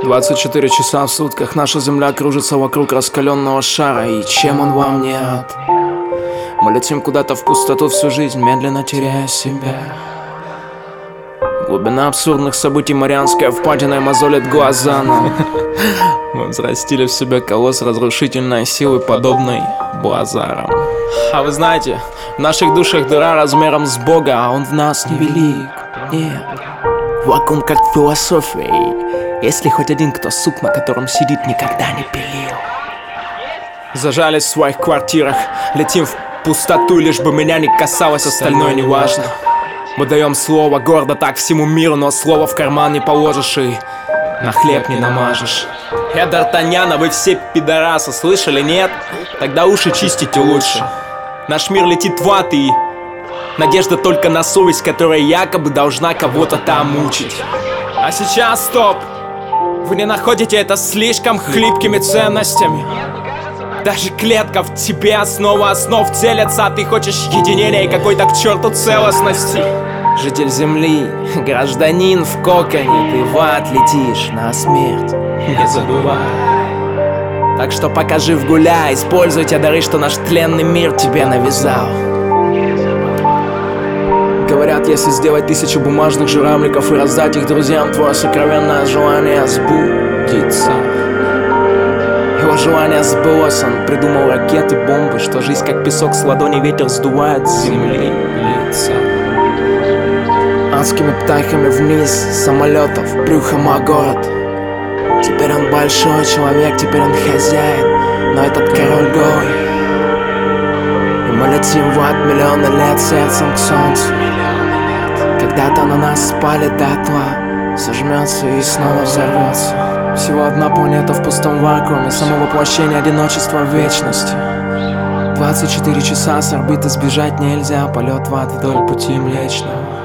24 часа в сутках наша земля кружится вокруг раскаленного шара. И чем он вам не ад? Мы летим куда-то в пустоту всю жизнь, медленно теряя себя. Глубина абсурдных событий, Марианская впадина и мозолит глаза нам. Мы взрастили в себе колосс разрушительной силы, подобной блазарам. А вы знаете, в наших душах дыра размером с Бога, а он в нас невелик. Нет, вакуум как философия. Есть ли хоть один, кто сук, на котором сидит, никогда не пилил? Зажались в своих квартирах, летим в пустоту, лишь бы меня не касалось, остальное не важно. Мы даем слово гордо так всему миру, но слово в карман не положишь и на хлеб не намажешь. Я Д'Артаньян, а вы все пидорасы, слышали, нет? Тогда уши чистите лучше. Наш мир летит в ад, и надежда только на совесть, которая якобы должна кого-то там мучить. А сейчас стоп! Вы не находите это слишком хлипкими ценностями? Даже клетка в тебе, основа основ целится, а ты хочешь единения и какой-то к черту целостности. Житель земли, гражданин в коконе, ты в ад летишь на смерть, не забывай. Так что пока жив гуляй, используй те дары, что наш тленный мир тебе навязал. Говорят, если сделать 1000 бумажных журавликов и раздать их друзьям, твое сокровенное желание сбудется. Его желание сбылось, он придумал ракеты, бомбы, что жизнь как песок с ладони ветер сдувает с земли лица. Адскими птахами вниз, с самолетов, брюхом о город. Теперь он большой человек, теперь он хозяин, но этот король голый. И мы летим в ад миллионы лет сердцем к солнцу. Когда-то на нас спали дотла, сожмется и снова взорвется. Всего одна планета в пустом вакууме, само воплощение одиночества в вечности. 24 часа с орбиты сбежать нельзя, полет в ад вдоль пути Млечного.